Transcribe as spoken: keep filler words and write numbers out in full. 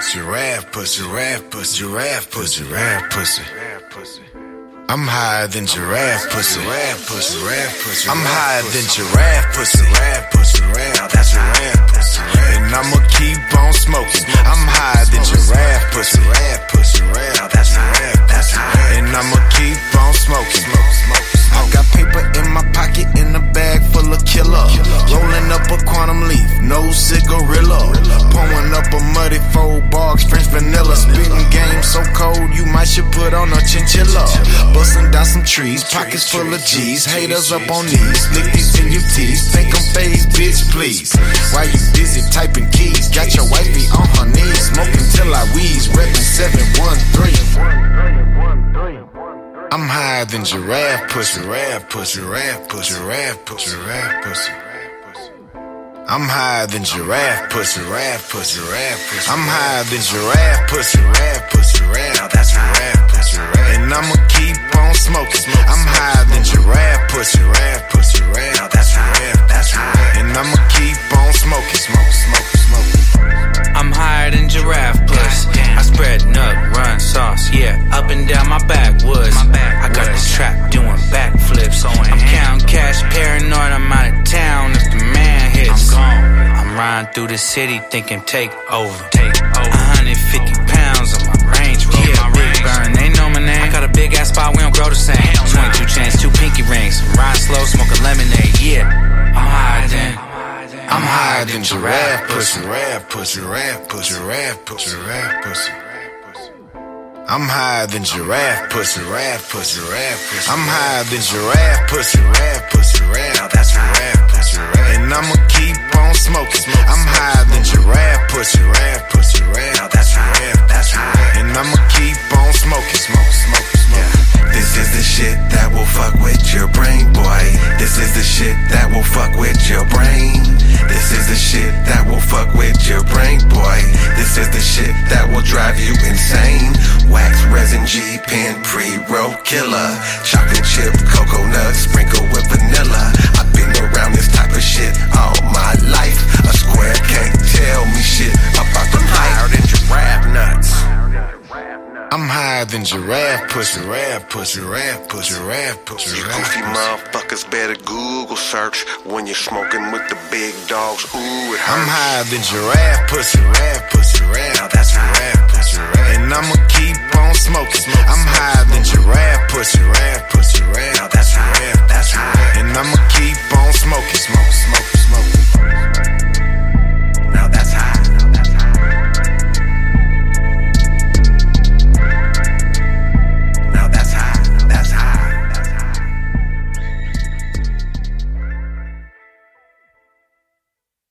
Giraffe pussy, giraffe pussy, giraffe pussy, giraffe pussy. I'm higher than giraffe pussy, giraffe pussy, giraffe pussy. I'm higher than giraffe pussy, giraffe pussy, giraffe. That's giraffe pussy, and I'ma keep on smoking. I'm higher than giraffe pussy, giraffe pussy, giraffe. That's giraffe, that's giraffe, and I'ma keep on smoking. I got paper in my pocket in a bag full of killer. Rolling up a quantum leaf, no cigarilla. Pouring up a muddy four barks, French vanilla. Spitting game so cold, you might should put on a chinchilla. Busting down some trees, pockets full of G's. Haters up on knees, lick these in your teeth. Think I'm phased, bitch, please. Why you busy typing keys? Got your wifey on her knees, smoking till I wheeze. Reppin' seven one three. I'm higher than giraffe pussy, giraffe pussy, giraffe pussy, giraffe pussy, giraffe pussy. I'm higher than giraffe pussy, giraffe pussy, giraffe pussy. I'm higher than giraffe pussy, giraffe pussy, giraffe. That's giraffe pussy, and I'ma keep on smoking. I'm higher than giraffe pussy, giraffe pussy, giraffe. That's giraffe, that's giraffe, and I'ma keep on smoking, smoke, smoke, smoke. I'm higher than giraffe puss. I spread nut, run sauce, yeah, up and down my backwoods. I got this trap doing backflips. I'm counting cash, paranoid, I'm out of town if the man hits. I'm riding through the city thinking take over. one hundred fifty pounds on my Range Rover. Yeah, big burn, they know my name. I got a big ass spot, we don't grow the same. twenty-two chains, two pinky rings. I'm riding slow, smoking lemonade, yeah. I'm higher than I'm higher than giraffe pussy, giraffe pussy, giraffe pussy, giraffe pussy, giraffe pussy. I'm higher than giraffe pussy, giraffe pussy, giraffe pussy. I'm higher than giraffe pussy, giraffe pussy, giraffe. That's giraffe pussy, and I'ma keep on smoking. I'm higher than giraffe pussy, giraffe pussy, giraffe. That's giraffe, that's giraffe, and I'ma keep on smoking, smoke, smoke, smoke. This is the shit that will fuck with your brain, boy. This is the shit that will fuck with your brain. This is the shit that will fuck with your brain, boy. This is the shit that will drive you insane. Wax, resin, G, pen, pre-roll killer. Chocolate chip, cocoa nuts, sprinkled with vanilla. I've been around this type of shit all my life. A square can't tell me shit about the higher than giraffe nuts. I'm higher than giraffe pussy, giraffe pussy, giraffe pussy, giraffe pussy. You goofy motherfuckers better Google search when you're smoking with the big dogs. Ooh, it hurts. I'm higher than giraffe pussy, giraffe pussy, giraffe. That's giraffe pussy, and I'ma keep on smoking. I'm higher than giraffe pussy, giraffe pussy, giraffe. That's giraffe, that's giraffe, and I'ma keep on smoking, smoke, smoke, smoke.